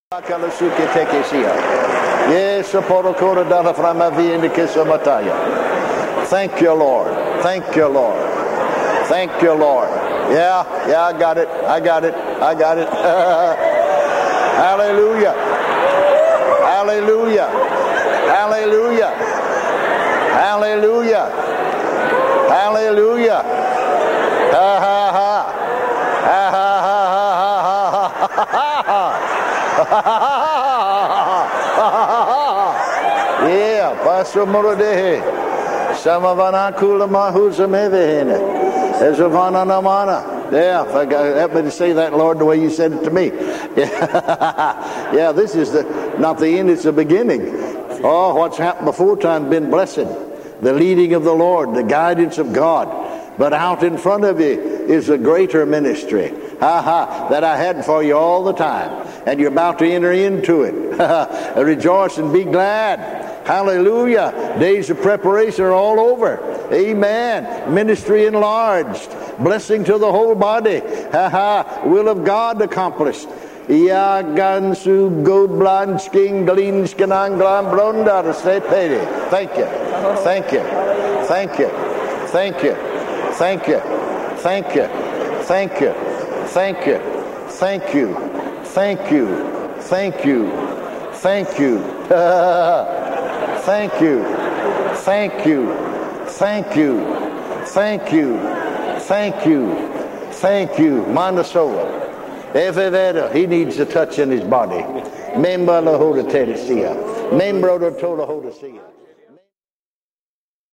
Yes, thank you, Lord. Thank you, Lord. Thank you, Lord. Yeah, I got it. Hallelujah. Hallelujah. Hallelujah. Hallelujah. Hallelujah. Ha ha ha. Ha ha ha ha ha ha. Yeah, Pastor Morodehe. Samavana kula mahuza mevehene. Ezavana namana. Yeah, help me to say that, Lord, the way you said it to me. Yeah, this is not the end, it's the beginning. Oh, what's happened before time been blessed. The leading of the Lord, the guidance of God. But out in front of you is a greater ministry. That I had for you all the time. And you're about to enter into it. Rejoice and be glad. Hallelujah. Days of preparation are all over. Amen. Ministry enlarged. Blessing to the whole body. Will of God accomplished. Yagansu Godblansking Galinskananglam Blondar Sepede. Thank you. Thank you. Thank you. Thank you. Thank you. Thank you. Thank you. Thank you. Thank you. Thank you. Thank you. Thank you. Thank you. Thank you. Thank you. Thank you. Thank you. Thank you. Mandasola. Everywhere he needs a touch in his body. Membro to Tola Hodicea.